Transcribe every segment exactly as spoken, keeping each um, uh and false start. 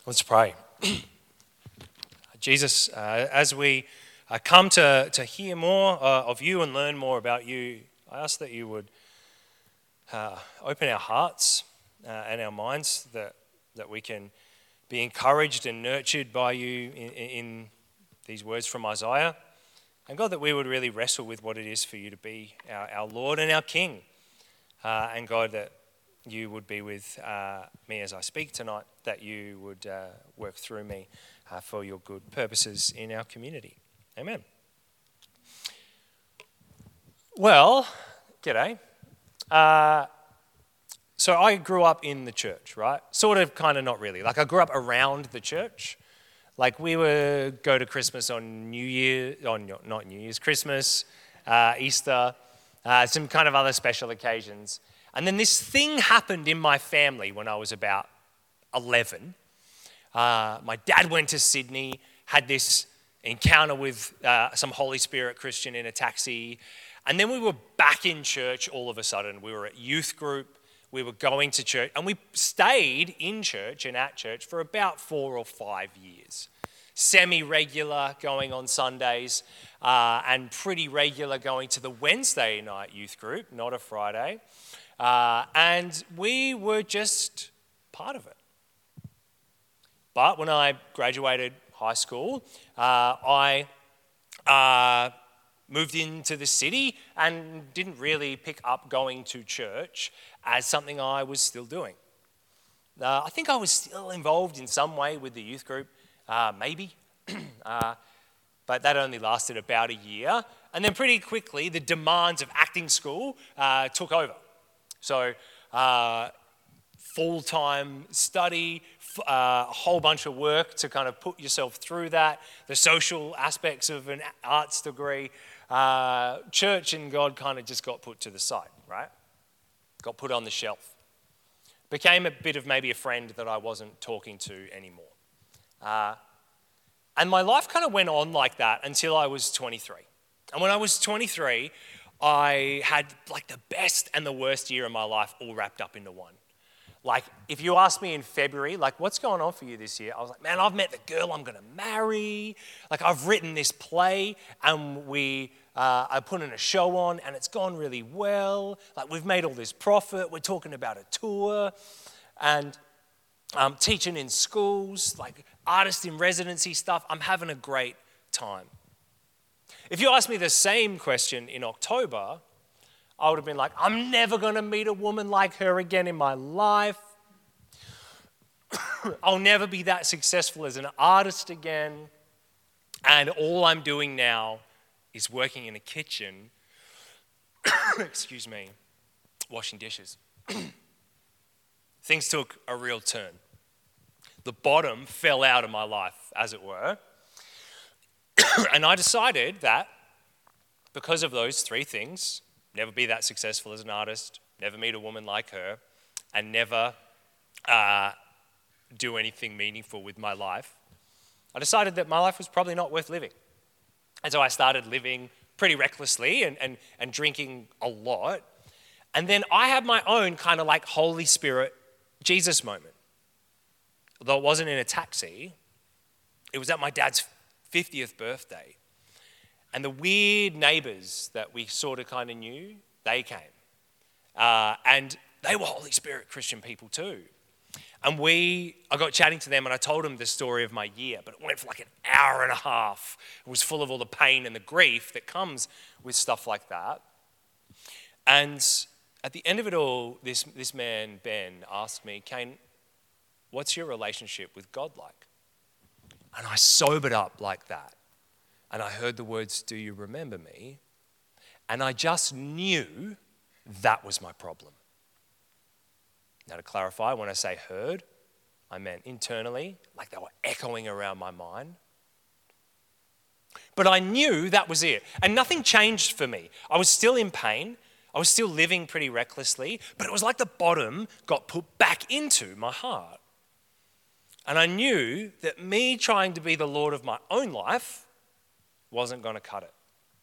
Let's pray. Jesus, uh, as we uh, come to, to hear more uh, of you and learn more about you, I ask that you would uh, open our hearts uh, and our minds, that, that we can be encouraged and nurtured by you in, in these words from Isaiah. And God, that we would really wrestle with what it is for you to be our, our Lord and our King. Uh, and God, that you would be with uh, me as I speak tonight, that you would uh, work through me uh, for your good purposes in our community. Amen. Well, g'day. Uh, so I grew up in the church, right? Sort of, kind of, not really. Like I grew up around the church. Like we would go to Christmas on New Year, on not New Year's, Christmas, uh, Easter, uh, some kind of other special occasions. And then this thing happened in my family when I was about eleven. Uh, my dad went to Sydney, had this encounter with uh, some Holy Spirit Christian in a taxi. And then we were back in church all of a sudden. We were at youth group. We were going to church. And we stayed in church and at church for about four or five years. Semi-regular going on Sundays uh, and pretty regular going to the Wednesday night youth group, not a Friday. Uh, and we were just part of it. But when I graduated high school, uh, I uh, moved into the city and didn't really pick up going to church as something I was still doing. Uh, I think I was still involved in some way with the youth group, uh, maybe, uh, but that only lasted about a year. And then pretty quickly, the demands of acting school uh, took over. So uh, full-time study, a uh, whole bunch of work to kind of put yourself through that, the social aspects of an arts degree, uh, church and God kind of just got put to the side, right? Got put on the shelf. Became a bit of maybe a friend that I wasn't talking to anymore. Uh, and my life kind of went on like that until I was twenty-three. And when I was twenty-three, I had like the best and the worst year of my life all wrapped up into one. Like if you asked me in February, like what's going on for you this year? I was like, man, I've met the girl I'm going to marry. Like I've written this play and we, uh, I put in a show on and it's gone really well. Like we've made all this profit. We're talking about a tour and um, teaching in schools, like artist in residency stuff. I'm having a great time. If you asked me the same question in October, I would have been like, I'm never going to meet a woman like her again in my life. I'll never be that successful as an artist again. And all I'm doing now is working in a kitchen, excuse me, washing dishes. Things took a real turn. The bottom fell out of my life, as it were. And I decided that because of those three things, never be that successful as an artist, never meet a woman like her, and never uh, do anything meaningful with my life, I decided that my life was probably not worth living. And so I started living pretty recklessly and, and, and drinking a lot. And then I had my own kind of like Holy Spirit Jesus moment. Although it wasn't in a taxi, it was at my dad's fiftieth birthday. And the weird neighbors that we sort of kind of knew, they came. Uh, and they were Holy Spirit Christian people too. And we, I got chatting to them and I told them the story of my year, but it went for like an hour and a half. It was full of all the pain and the grief that comes with stuff like that. And at the end of it all, this, this man, Ben, asked me, Kane, what's your relationship with God like? And I sobered up like that. And I heard the words, do you remember me? And I just knew that was my problem. Now to clarify, when I say heard, I meant internally, like they were echoing around my mind. But I knew that was it. And nothing changed for me. I was still in pain. I was still living pretty recklessly. But it was like the bottom got put back into my heart. And I knew that me trying to be the Lord of my own life wasn't going to cut it.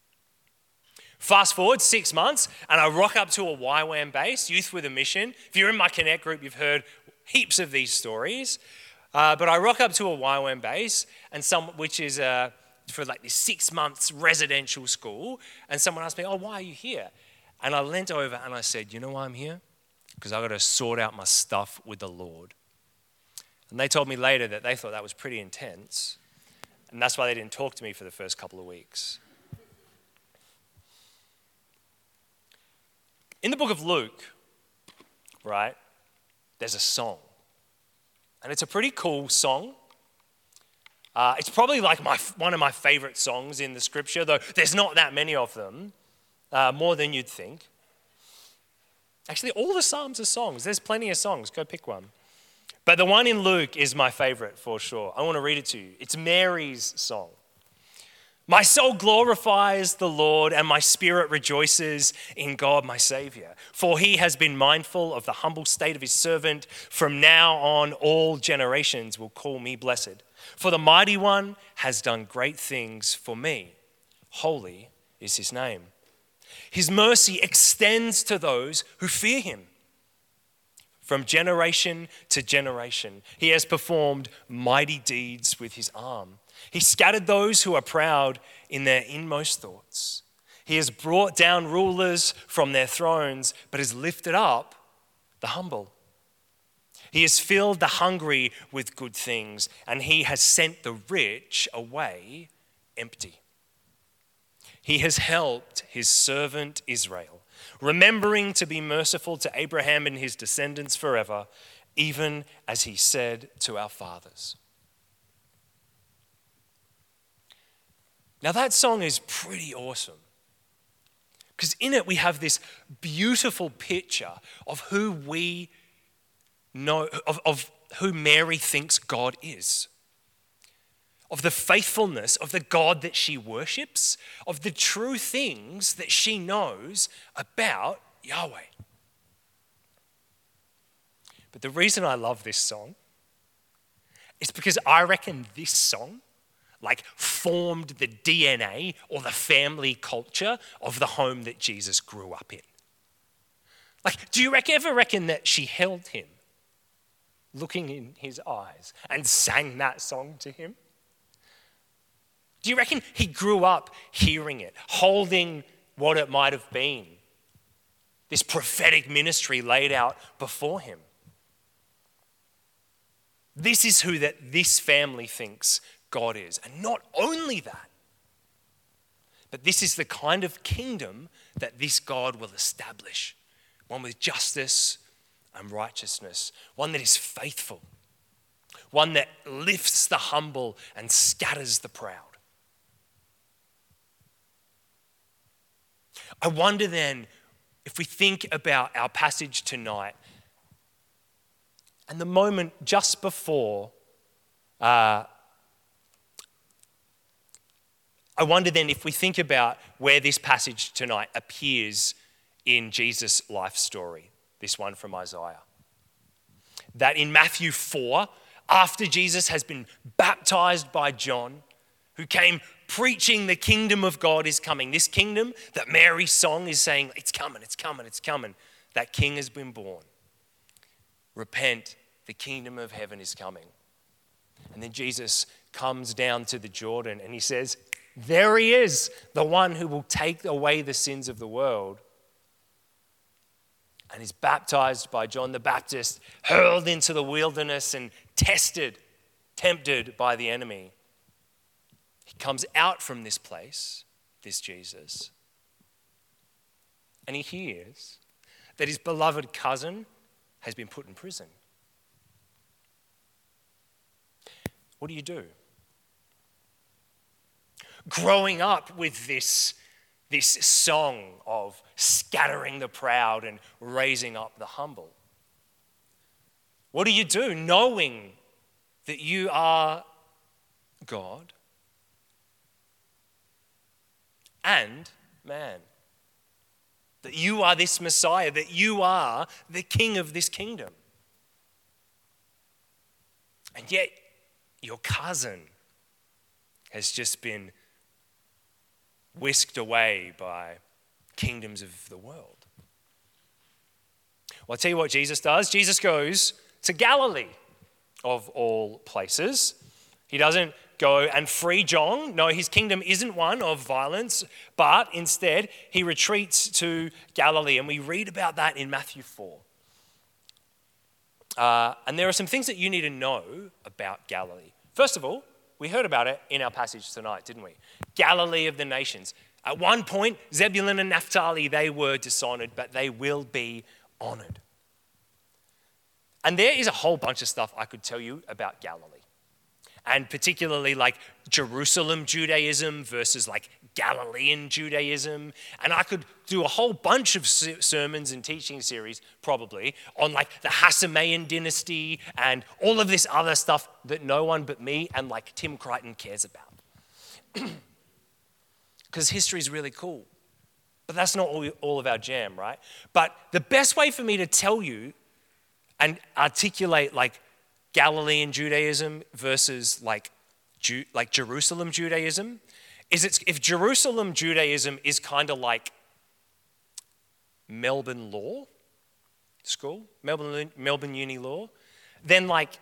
Fast forward six months and I rock up to a Y WAM base, Youth with a Mission. If you're in my Connect group, you've heard heaps of these stories. Uh, but I rock up to a Y W A M base, and some, which is uh, for like this six months residential school, and someone asked me, oh, why are you here? And I leant over and I said, you know why I'm here? Because I got to sort out my stuff with the Lord. And they told me later that they thought that was pretty intense, and that's why they didn't talk to me for the first couple of weeks. In the book of Luke, right, there's a song. And it's a pretty cool song. Uh, it's probably like my one of my favorite songs in the scripture, though there's not that many of them, uh, more than you'd think. Actually, all the Psalms are songs. There's plenty of songs. Go pick one. But the one in Luke is my favorite for sure. I want to read it to you. It's Mary's song. My soul glorifies the Lord, and my spirit rejoices in God, my Savior. For he has been mindful of the humble state of his servant. From now on, all generations will call me blessed. For the mighty one has done great things for me. Holy is his name. His mercy extends to those who fear him. From generation to generation, he has performed mighty deeds with his arm. He scattered those who are proud in their inmost thoughts. He has brought down rulers from their thrones, but has lifted up the humble. He has filled the hungry with good things, and he has sent the rich away empty. He has helped his servant Israel, remembering to be merciful to Abraham and his descendants forever, even as he said to our fathers. Now that song is pretty awesome, because in it we have this beautiful picture of who we know, of, of who Mary thinks God is, of the faithfulness of the God that she worships, of the true things that she knows about Yahweh. But the reason I love this song is because I reckon this song like formed the D N A or the family culture of the home that Jesus grew up in. Like, do you reckon, ever reckon that she held him, looking in his eyes, and sang that song to him? Do you reckon he grew up hearing it, holding what it might have been, this prophetic ministry laid out before him? This is who that this family thinks God is. And not only that, but this is the kind of kingdom that this God will establish. One with justice and righteousness. One that is faithful. One that lifts the humble and scatters the proud. I wonder then, if we think about our passage tonight and the moment just before uh, I wonder then if we think about where this passage tonight appears in Jesus' life story, this one from Isaiah. That in Matthew four, after Jesus has been baptized by John, who came preaching the kingdom of God is coming, this kingdom that Mary's song is saying, it's coming, it's coming, it's coming. That king has been born. Repent, the kingdom of heaven is coming. And then Jesus comes down to the Jordan and he says, there he is, the one who will take away the sins of the world. And is baptized by John the Baptist, hurled into the wilderness and tested, tempted by the enemy. He comes out from this place, this Jesus, and he hears that his beloved cousin has been put in prison. What do you do? Growing up with this, this song of scattering the proud and raising up the humble. What do you do knowing that you are God and man? That you are this Messiah, that you are the king of this kingdom. And yet your cousin has just been whisked away by kingdoms of the world. Well, I'll tell you what Jesus does. Jesus goes to Galilee, of all places. He doesn't go and free John. No, his kingdom isn't one of violence, but instead he retreats to Galilee, and we read about that in Matthew four. Uh, and there are some things that you need to know about Galilee. First of all, we heard about it in our passage tonight, didn't we? Galilee of the nations. At one point, Zebulun and Naphtali, they were dishonored, but they will be honored. And there is a whole bunch of stuff I could tell you about Galilee. And particularly like Jerusalem Judaism versus like Galilean Judaism. And I could do a whole bunch of sermons and teaching series probably on like the Hasmonean dynasty and all of this other stuff that no one but me and like Tim Crichton cares about. Because history is really cool. But that's not all, all of our jam, right? But the best way for me to tell you and articulate like Galilean Judaism versus like Ju- like Jerusalem Judaism is it's if Jerusalem Judaism is kind of like Melbourne Law School, Melbourne Melbourne Uni Law, then like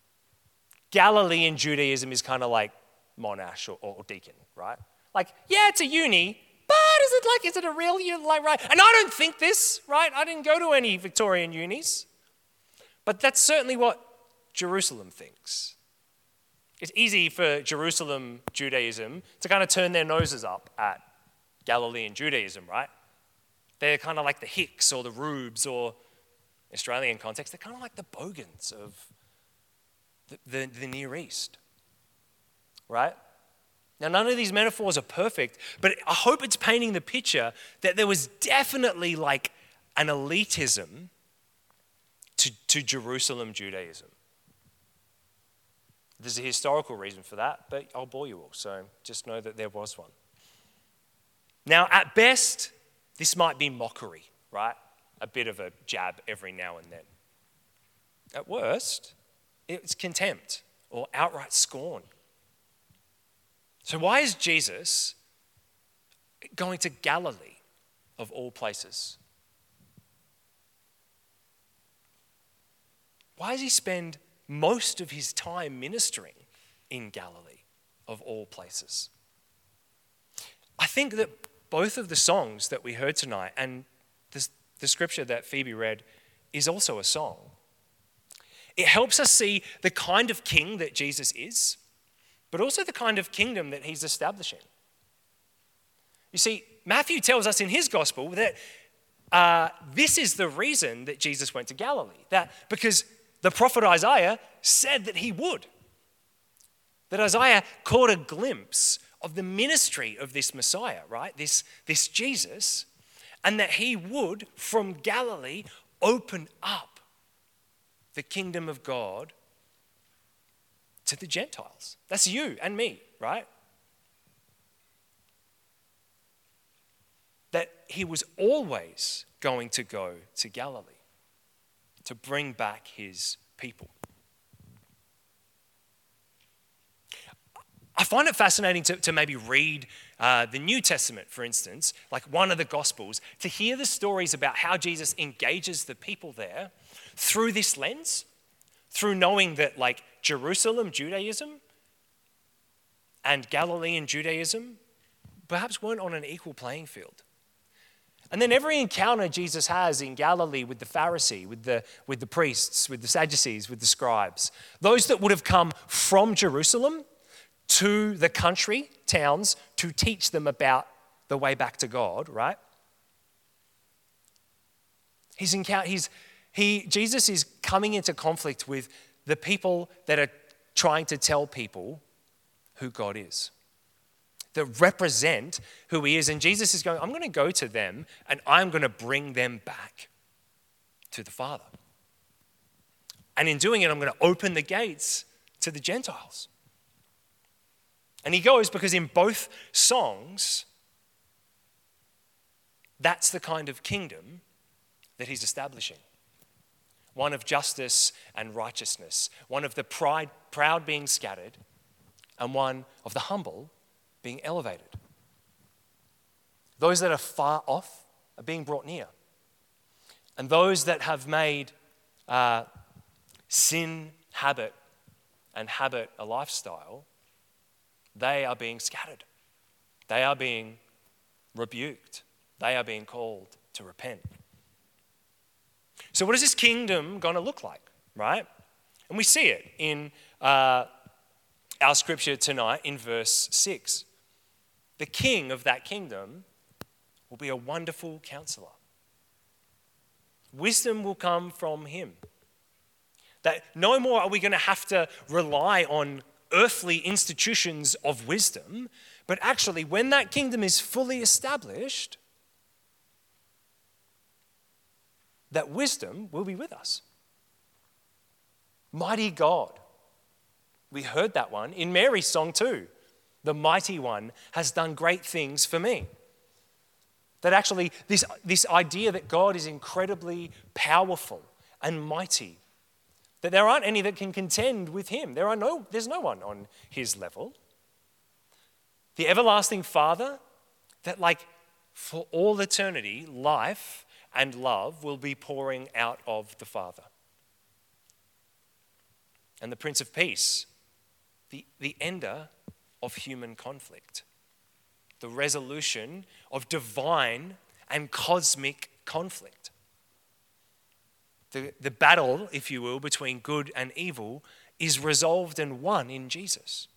Galilean Judaism is kind of like Monash or, or Deakin, right? Like, yeah, it's a uni, but is it like, is it a real uni, like, right? And I don't think this, right? I didn't go to any Victorian unis, but that's certainly what Jerusalem thinks. It's easy for Jerusalem Judaism to kind of turn their noses up at Galilean Judaism, right? They're kind of like the Hicks or the Rubes or Australian context. They're kind of like the Bogans of the, the, the Near East, right? Now, none of these metaphors are perfect, but I hope it's painting the picture that there was definitely like an elitism to, to Jerusalem Judaism. There's a historical reason for that, but I'll bore you all, so just know that there was one. Now, at best, this might be mockery, right? A bit of a jab every now and then. At worst, it's contempt or outright scorn. So why is Jesus going to Galilee of all places? Why does he spend most of his time ministering in Galilee of all places? I think that both of the songs that we heard tonight and the, the scripture that Phoebe read is also a song. It helps us see the kind of king that Jesus is, but also the kind of kingdom that he's establishing. You see, Matthew tells us in his gospel that uh, this is the reason that Jesus went to Galilee, that because the prophet Isaiah said that he would. That Isaiah caught a glimpse of the ministry of this Messiah, right? This, this Jesus, and that he would, from Galilee, open up the kingdom of God to the Gentiles. That's you and me, right? That he was always going to go to Galilee to bring back his people. I find it fascinating to, to maybe read uh, the New Testament, for instance, like one of the Gospels, to hear the stories about how Jesus engages the people there through this lens, through knowing that like Jerusalem Judaism and Galilean Judaism perhaps weren't on an equal playing field. And then every encounter Jesus has in Galilee with the Pharisee, with the, with the priests, with the Sadducees, with the scribes, those that would have come from Jerusalem to the country towns to teach them about the way back to God, right? He's encounter, he's, he, Jesus is coming into conflict with the people that are trying to tell people who God is, that represent who he is. And Jesus is going, I'm going to go to them and I'm going to bring them back to the Father. And in doing it, I'm going to open the gates to the Gentiles. And he goes because in both songs, that's the kind of kingdom that he's establishing. One of justice and righteousness, one of the pride, proud being scattered, and one of the humble being elevated. Those that are far off are being brought near. And those that have made uh, sin habit and habit a lifestyle, they are being scattered. They are being rebuked. They are being called to repent. So what is this kingdom going to look like, right? And we see it in uh, our scripture tonight in verse six. The king of that kingdom will be a wonderful counselor. Wisdom will come from him. That no more are we going to have to rely on earthly institutions of wisdom, but actually when that kingdom is fully established, that wisdom will be with us. Mighty God. We heard that one in Mary's song too. The mighty one has done great things for me. That actually this, this idea that God is incredibly powerful and mighty, that there aren't any that can contend with him. There are no, there's no one on his level. The everlasting Father, that like for all eternity, life and love will be pouring out of the Father. And the Prince of Peace, the, the ender of human conflict, the resolution of divine and cosmic conflict. The, the battle, if you will, between good and evil is resolved and won in Jesus.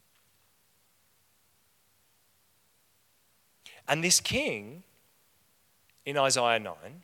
And this king, in Isaiah nine,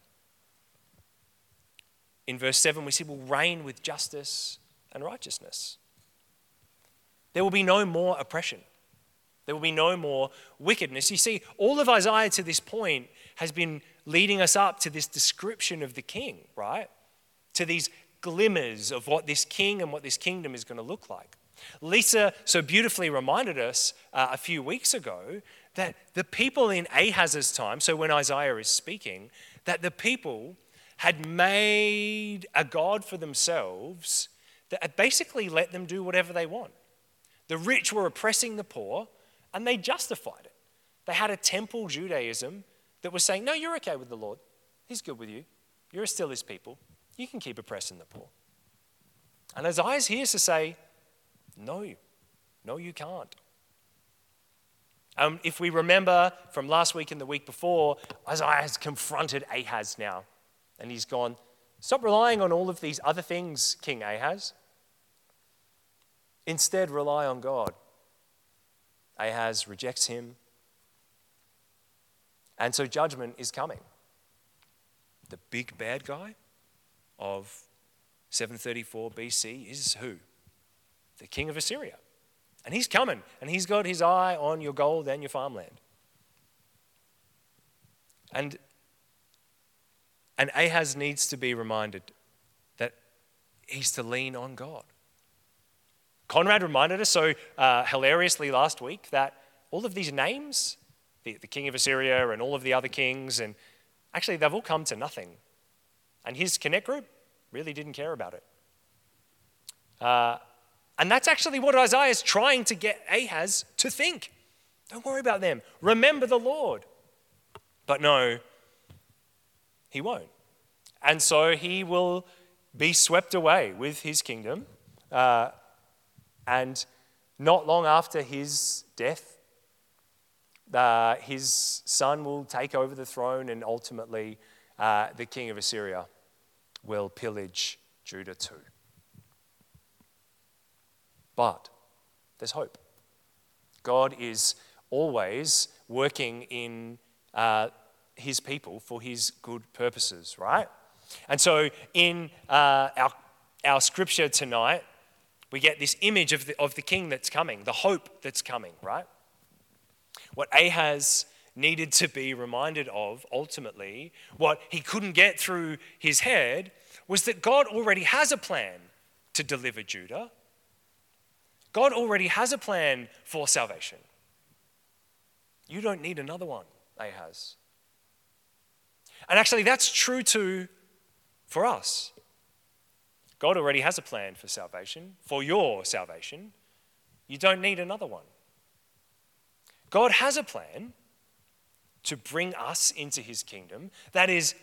in verse seven, we see will reign with justice and righteousness. There will be no more oppression. There will be no more wickedness. You see, all of Isaiah to this point has been leading us up to this description of the king, right? To these glimmers of what this king and what this kingdom is going to look like. Lisa so beautifully reminded us uh, a few weeks ago that the people in Ahaz's time, so when Isaiah is speaking, that the people had made a god for themselves that had basically let them do whatever they want. The rich were oppressing the poor, and they justified it. They had a temple Judaism that was saying, no, you're okay with the Lord. He's good with you. You're still his people. You can keep oppressing the poor. And Isaiah's here to say, no, no, you can't. Um, if we remember from last week and the week before, Isaiah has confronted Ahaz now. And he's gone, stop relying on all of these other things, King Ahaz. Instead, rely on God. Ahaz rejects him. And so judgment is coming. The big bad guy of seven thirty-four B C is who? The king of Assyria. And he's coming, and he's got his eye on your gold and your farmland. And, and Ahaz needs to be reminded that he's to lean on God. Conrad reminded us so uh, hilariously last week that all of these names, the, the king of Assyria and all of the other kings, and actually they've all come to nothing. And his Connect group really didn't care about it. Uh, and that's actually what Isaiah is trying to get Ahaz to think. Don't worry about them. Remember the Lord. But no, he won't. And so he will be swept away with his kingdom. Uh, and not long after his death, uh, his son will take over the throne, and ultimately uh, the king of Assyria will pillage Judah too. But there's hope. God is always working in uh, his people for his good purposes, right? And so in uh, our, our scripture tonight, we get this image of the, of the king that's coming, the hope that's coming, right? What Ahaz needed to be reminded of, ultimately, what he couldn't get through his head, was that God already has a plan to deliver Judah. God already has a plan for salvation. You don't need another one, Ahaz. And actually, that's true too for us. God already has a plan for salvation, for your salvation. You don't need another one. God has a plan to bring us into his kingdom. That is,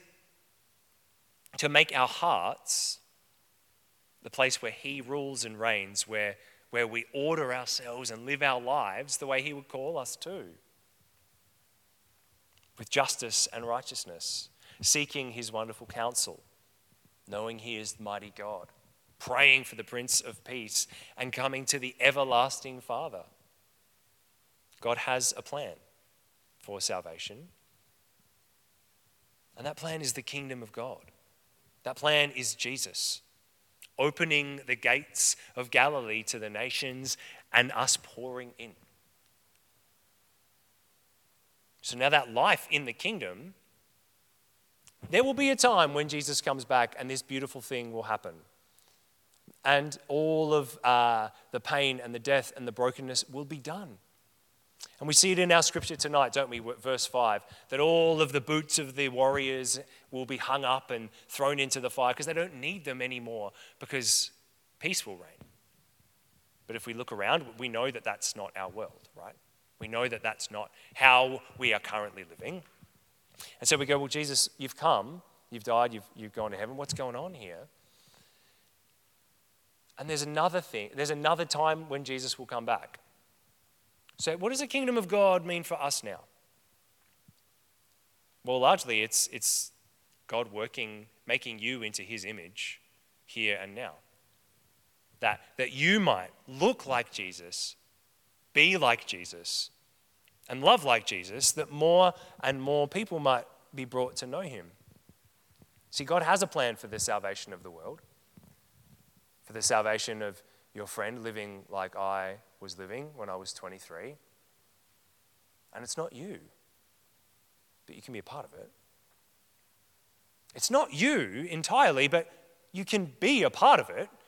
to make our hearts the place where he rules and reigns, where where we order ourselves and live our lives the way he would call us to, with justice and righteousness, seeking his wonderful counsel, knowing he is the mighty God, praying for the Prince of Peace, and coming to the everlasting Father. God has a plan for salvation, and that plan is the kingdom of God. That plan is Jesus, opening the gates of Galilee to the nations and us pouring in. So now that life in the kingdom, there will be a time when Jesus comes back and this beautiful thing will happen. And all of uh, the pain and the death and the brokenness will be done. And we see it in our scripture tonight, don't we? Verse five, that all of the boots of the warriors will be hung up and thrown into the fire because they don't need them anymore because peace will reign. But if we look around, we know that that's not our world, right? We know that that's not how we are currently living. And so we go, well, Jesus, you've come, you've died, you've, you've gone to heaven. What's going on here? And there's another thing, there's another time when Jesus will come back. So what does the kingdom of God mean for us now? Well, largely it's it's God working, making you into his image here and now. That, that you might look like Jesus, be like Jesus, and love like Jesus, that more and more people might be brought to know him. See, God has a plan for the salvation of the world, for the salvation of your friend living like I was living when I was twenty-three. And it's not you, but you can be a part of it. It's not you entirely, but you can be a part of it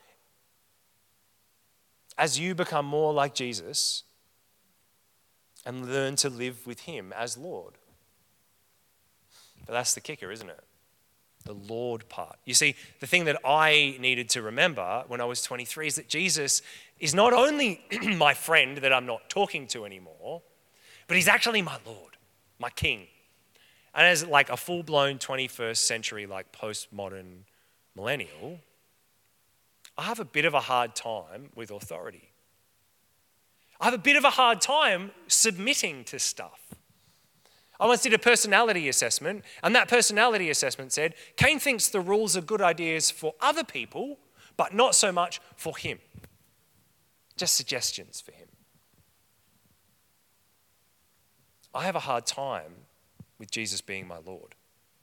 as you become more like Jesus and learn to live with him as Lord. But that's the kicker, isn't it? The Lord part. You see, the thing that I needed to remember when I was twenty-three is that Jesus is not only my friend that I'm not talking to anymore, but he's actually my Lord, my King. And as like a full-blown twenty-first century, like postmodern millennial, I have a bit of a hard time with authority. I have a bit of a hard time submitting to stuff. I once did a personality assessment, and that personality assessment said, Cain thinks the rules are good ideas for other people, but not so much for him. Just suggestions for him. I have a hard time with Jesus being my Lord.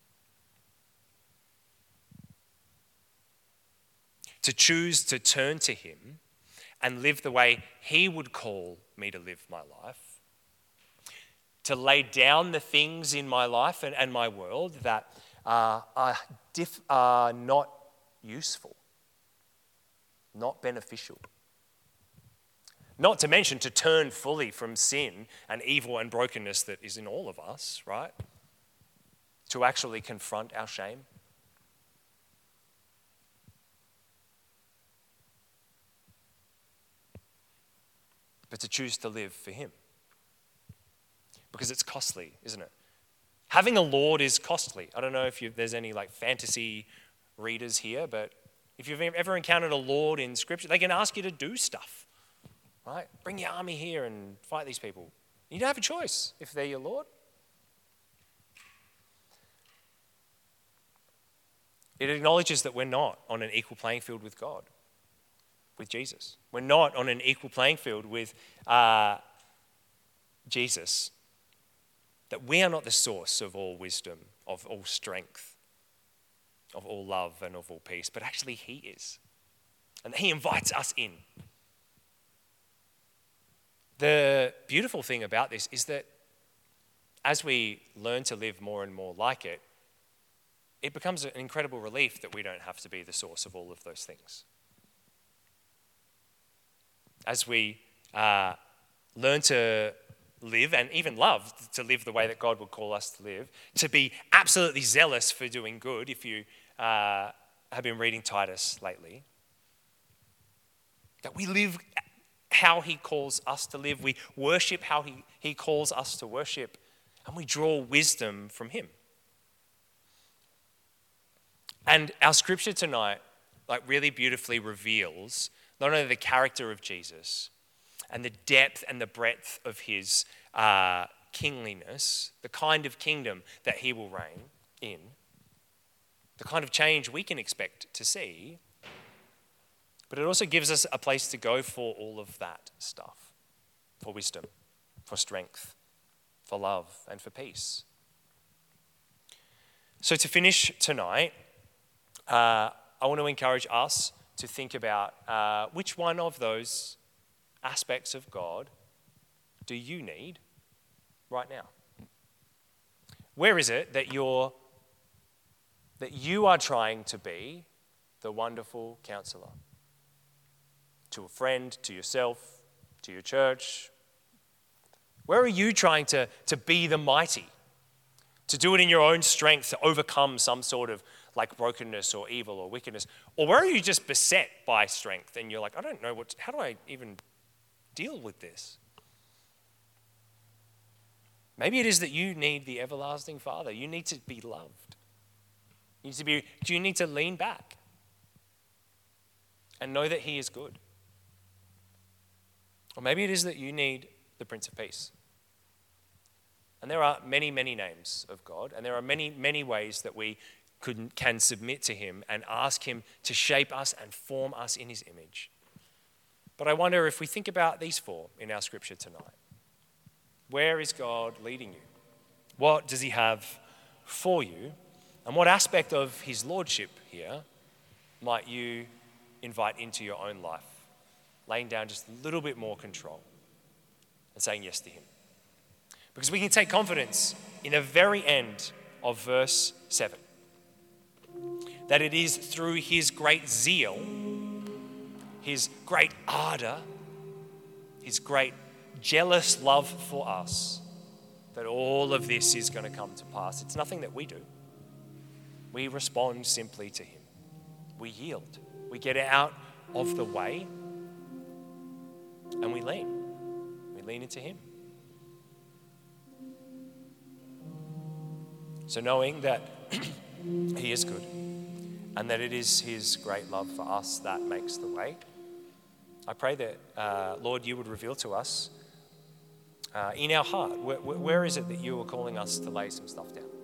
To choose to turn to him and live the way he would call me to live my life, to lay down the things in my life and, and my world that uh, are, diff, are not useful, not beneficial. Not to mention to turn fully from sin and evil and brokenness that is in all of us, right? To actually confront our shame. But to choose to live for him. Because it's costly, isn't it? Having a Lord is costly. I don't know if you, there's any like fantasy readers here, but if you've ever encountered a Lord in Scripture, they can ask you to do stuff, right? Bring your army here and fight these people. You don't have a choice if they're your Lord. It acknowledges that we're not on an equal playing field with God, with Jesus. We're not on an equal playing field with uh, Jesus. That we are not the source of all wisdom, of all strength, of all love and of all peace, but actually he is. And he invites us in. The beautiful thing about this is that as we learn to live more and more like it, it becomes an incredible relief that we don't have to be the source of all of those things. As we uh, learn to live and even love to live the way that God would call us to live, to be absolutely zealous for doing good, if you uh, have been reading Titus lately, that we live how he calls us to live, we worship how he, he calls us to worship, and we draw wisdom from him. And our scripture tonight like really beautifully reveals not only the character of Jesus and the depth and the breadth of his uh, kingliness, the kind of kingdom that he will reign in, the kind of change we can expect to see, but it also gives us a place to go for all of that stuff, for wisdom, for strength, for love, and for peace. So to finish tonight, uh, I want to encourage us to think about uh, which one of those aspects of God do you need right now? Where is it that you're that you are trying to be the wonderful counselor? To a friend, to yourself, to your church? Where are you trying to, to be the mighty? To do it in your own strength, to overcome some sort of like brokenness or evil or wickedness? Or where are you just beset by strength and you're like, I don't know, what. how do I even deal with this? Maybe it is that you need the everlasting Father. You need to be loved. You need to be, do you need to lean back and know that he is good? Or maybe it is that you need the Prince of Peace. And there are many, many names of God, and there are many, many ways that we could, can submit to him and ask him to shape us and form us in his image. But I wonder if we think about these four in our scripture tonight. Where is God leading you? What does he have for you? And what aspect of his lordship here might you invite into your own life, laying down just a little bit more control and saying yes to him? Because we can take confidence in the very end of verse seven, that it is through his great zeal, his great ardor, his great jealous love for us, that all of this is going to come to pass. It's nothing that we do. We respond simply to him. We yield. We get out of the way and we lean. We lean into him. So knowing that he is good and that it is his great love for us that makes the way, I pray that, uh, Lord, you would reveal to us uh, in our heart, where, where is it that you are calling us to lay some stuff down?